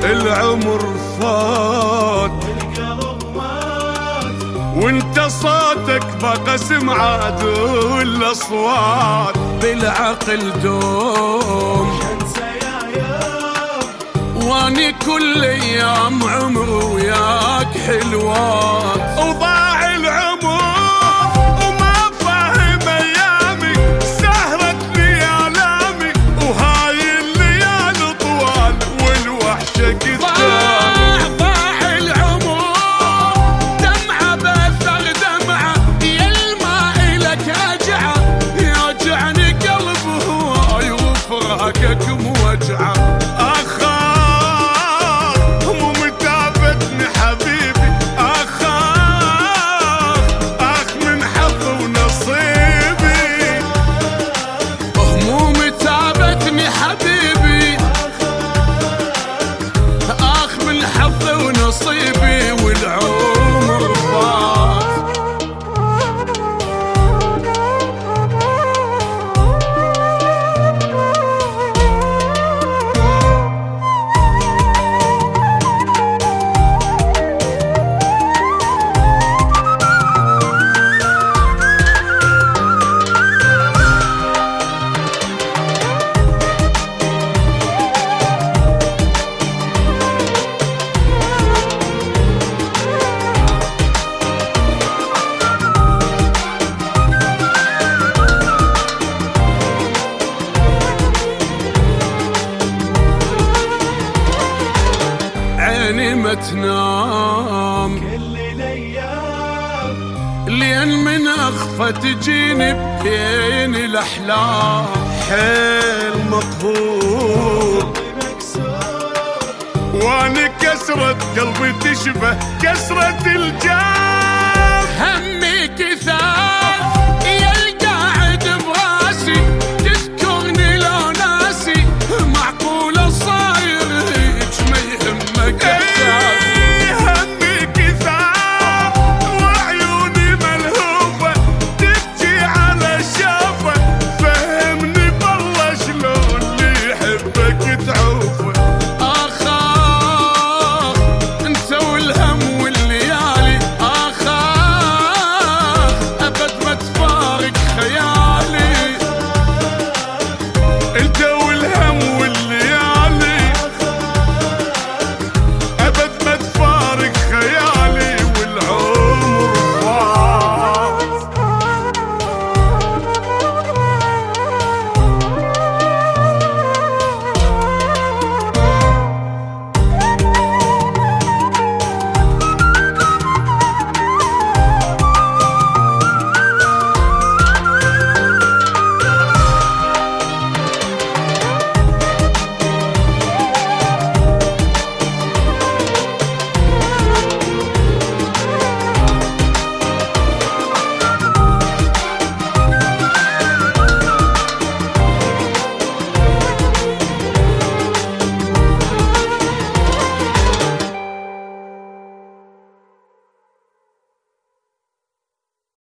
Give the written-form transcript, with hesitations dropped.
العمر فات والقلب مات، وانت صوتك بقى سمعات والاصوات بالعقل دوم انسى يا يوم واني كل ايام عمري وياك حلوات وضاع العمر وما فاهم ايامي سهرت ليالامي وهاي الليالي طوال والوحشه قدامي ضاع العمر دمعه بثر دمعه يا الماء لك رجعه يوجعني قلب هواي وفراقك موجعه نصيبي والعمر فات عيني ما تنام كل الايام، لين من اخفى تجيني بين الاحلام حيل مقهور قلبي مكسور، وانا كسرة قلبي تشبه كسرة الجبل